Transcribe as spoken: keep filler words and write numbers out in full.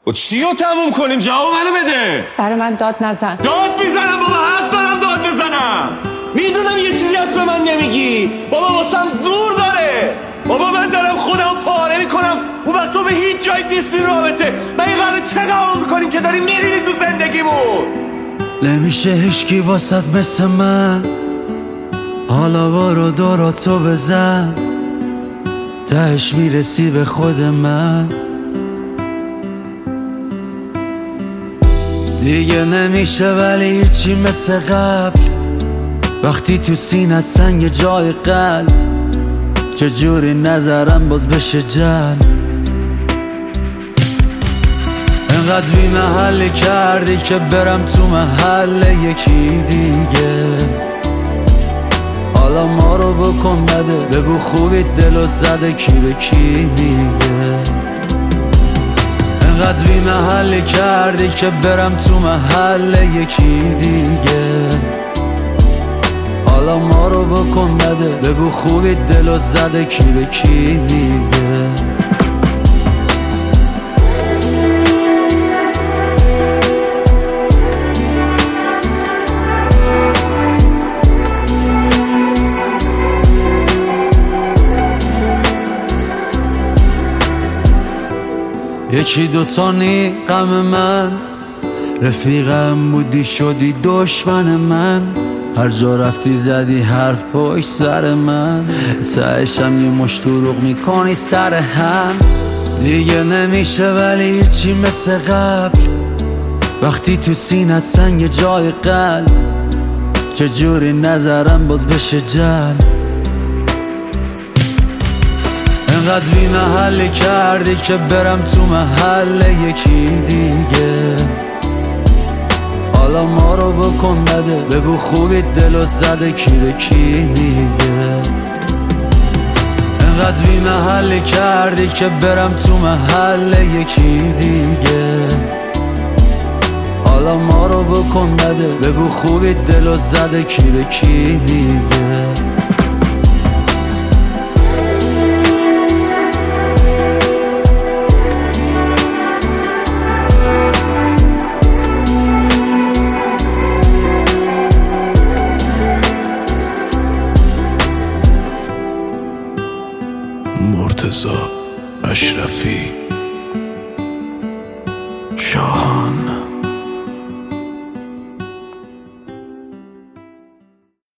خب چی رو تموم کنیم؟ جواب منو بده. سر من داد نزن. داد میزنم بابا، حق دارم داد بزنم. میدونم یه چیزی هست به من نمیگی بابا، واسم زور داره بابا. من دارم خودم پاره میکنم، اون وقت تو به هیچ جایی نیستی رابطه. من این قراره چه قوام میکنیم که داری میرینی تو زندگیمون؟ نمیشه هیچکی واسط مثل من، حالا بارو دوراتو بزن، تهش میرسی به خود من. دیگه نمیشه ولی هیچی مثل قبل، وقتی تو سینت سنگ جای قلب، چجوری نظرم باز بشه جل. انقدر بی محلی کردی که برم تو محل یکی دیگه. حالا ما رو بکن بده، بگو خوبی دلت زده کی به کی میگه. انقدر بی محلی کردی که برم تو محل یکی دیگه. حالا ما رو بکن بده، بگو خوبی دلت زده کی به کی میگه. یکی دوتا نی غم من، رفیقم بودی شدی دشمن من. هر جا رفتی زدی حرف پشت سر من، تهشم یه مش دروغ میکنی سر هم. دیگه نمیشه ولی هیچی مثل قبل، وقتی تو سینت سنگ جای قلب، چجوری نظرم باز بشه جل. انقدر بی محلی کردی که برم تو محل یکی دیگه. حالا ما رو بکن بده، بگو خوبی دلت زده کی به کی میگه. انقدر بی محلی کردی که برم تو محل یکی دیگه. حالا ما رو بکن بده، بگو خوبی دلت زده کی به کی میگه. مرتضی اشرفی شاهان.